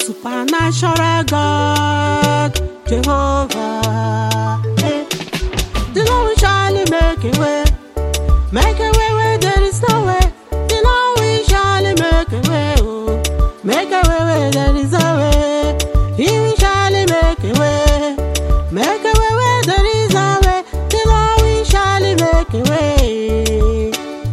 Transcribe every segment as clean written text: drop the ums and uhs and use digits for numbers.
supernatural God, Jehovah. The Lord will surely make a way where there is no way. The Lord will surely make a way, oh, make a way where there is no way. He will surely make a way where there is no way. The Lord will surely make a way.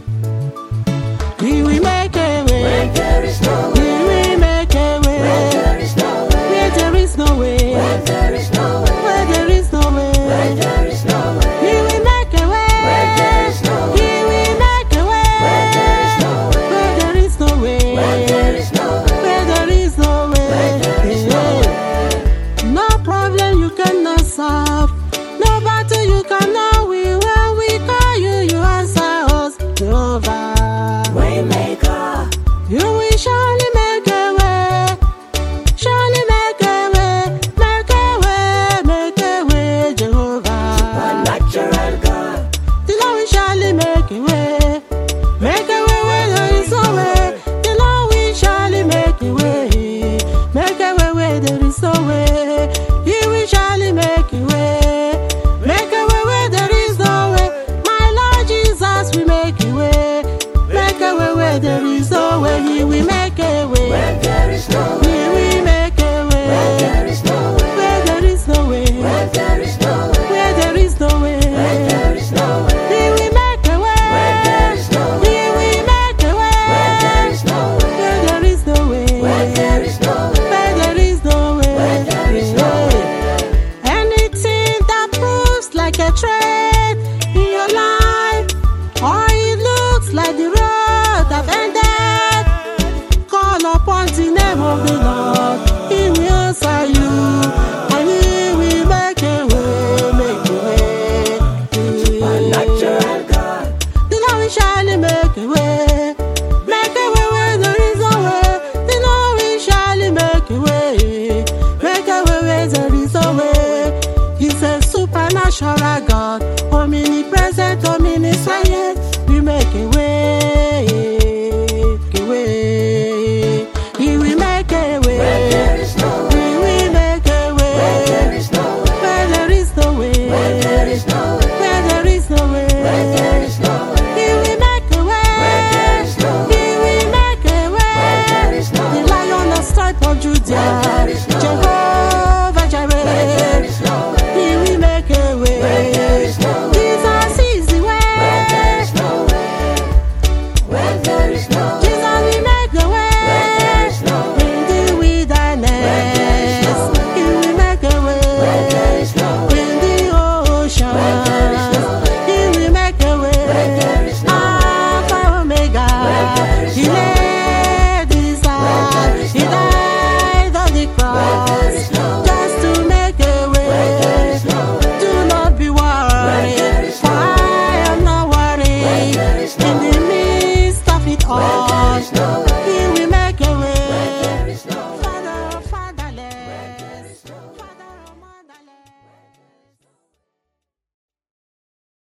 He will make a way When there is no way. He will make a way When there is no way. where there is no way. When there is no way. Where there is no way. When there is no way. He will make a way. When there is no way. He will make a way. When there is no way. Where there is no way. When there is no way. Where there is no way. When there is no way. No problem you cannot solve. No battle you cannot win. When we call you, you answer us. Jehovah. Waymaker. You will surely make a way. Surely make a way. Make a way, Jehovah. Supernatural God. The Lord will surely make a way. Make a way where there is no way. The Lord will surely make a way. Make a way where there is no way. He will surely make a way. Make a way where there is no way. My Lord Jesus will make a way. Make a way where there is no way. He will make a way. When there is no He way. will make a way. When there is no way. Where there is no way. When there is no way. Where there is no way. When there is no way. He will make a way. When there is no He way. will make a way. When there is no way. Where there is no way. When there is no way. Where there is no way. When there is no way. Anything that proves like a threat in your life, or it looks like the road have ended, call upon the name of the Lord. He will answer you, and He will make a way. Supernatural God. The Lord will surely make a way. Make a way where there is no way. The Lord will surely make a way. Make a way where there is no way. He's a supernatural God, omnipresent, omniscient. We make a way. He will make a way. When there is no way. He will make a way. When there is no way. Where there is no way. When there is no way. Where there is no way. When there is no way. He will make a way. When there is no way. He will make a way. When there is no The way. Lion of tribe of Judah, When there is no way. Jehovah When there Jireh, is no way. He will make a way. When there is no way. Jesus is the way. When there is no way. When there is no way. Jesus will make a way. When there is no way. In the wilderness, there is no way. He will make a way. When there is no way. In the ocean, When there is no way. He will make a way. When there is no way. Alpha Omega, When there is He no way. laid His When there life. is He no died on the When cross there is no way. just to make a way. When there is no way. Do not be worried, there is for no I am not When worried. there is no In the midst of it When there all, is no way.